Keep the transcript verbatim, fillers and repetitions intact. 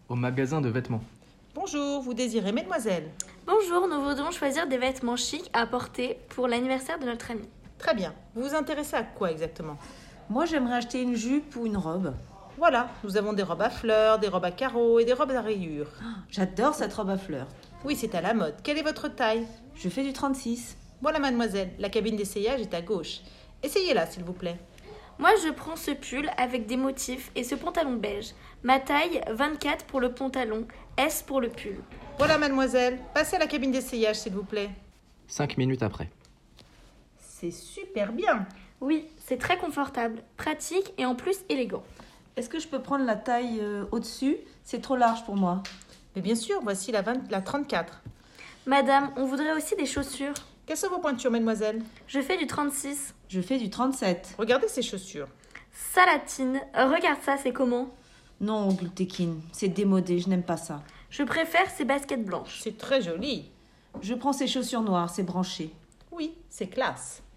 au magasin de vêtements. Bonjour, vous désirez, mesdemoiselles? Bonjour, nous voudrions choisir des vêtements chics à porter pour l'anniversaire de notre amie. Très bien. Vous vous intéressez à quoi exactement? Moi, j'aimerais acheter une jupe ou une robe. Voilà, nous avons des robes à fleurs, des robes à carreaux et des robes à rayures. J'adore cette robe à fleurs. Oui, c'est à la mode. Quelle est votre taille? Je fais du trente-six. Voilà, mademoiselle, la cabine d'essayage est à gauche. Essayez-la, s'il vous plaît. Moi, je prends ce pull avec des motifs et ce pantalon beige. Ma taille, vingt-quatre pour le pantalon, S pour le pull. Voilà, mademoiselle, passez à la cabine d'essayage, s'il vous plaît. Cinq minutes après. C'est super bien. Oui, c'est très confortable, pratique et en plus élégant. Est-ce que je peux prendre la taille euh, au-dessus? C'est trop large pour moi. Mais bien sûr, voici la, vingt, la trente-quatre. Madame, on voudrait aussi des chaussures. Quelles sont vos pointures, mademoiselle? Je fais du trente-six. Je fais du trente-sept. Regardez ces chaussures. Salatine, regarde ça, c'est comment? Non, Gultekin, c'est démodé, je n'aime pas ça. Je préfère ces baskets blanches. C'est très joli. Je prends ces chaussures noires, c'est branché. Oui, c'est classe.